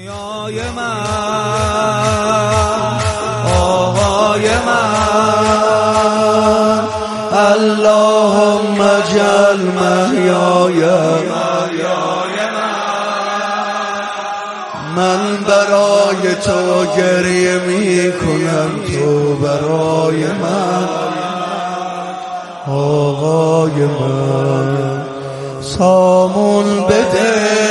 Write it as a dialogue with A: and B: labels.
A: دنیای من، آقای من، اللهم اجعل محیای من برای تو گریه می کنم، تو برای من، آقای من، سامون بده